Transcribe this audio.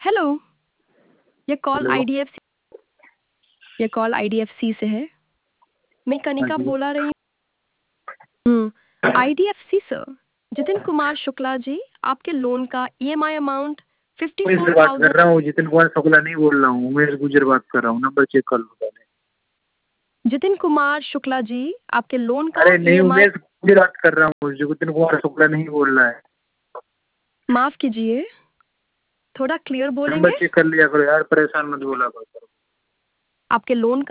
Hello. ये call hello. IDFC ये call IDFC से है। मैं हाँ कनिका जी। बोला रही हूँ। आईडीएफसी सर, जितिन कुमार शुक्ला जी, आपके लोन का ईएमआई अमाउंट मैं इससे बात 54,000। कर रहा हूँ, जितिन कुमार शुक्ला नहीं बोल रहा हूँ, उमेश गुजर बात कर रहा हूँ। नंबर चेक कर लो पहले। जितिन कुमार शुक्ला जी, आपके लोन का अरे नहीं, ईएमआई। उमेश गुजर बात कर रहा हूँ, जितिन कुमार शुक्ला नहीं बोल रहा है। माफ कीजिए, थोड़ा क्लियर नंबर बोलेंगे? चेक कर लिया करो यार, परेशान मत बोला करो। आपके लोन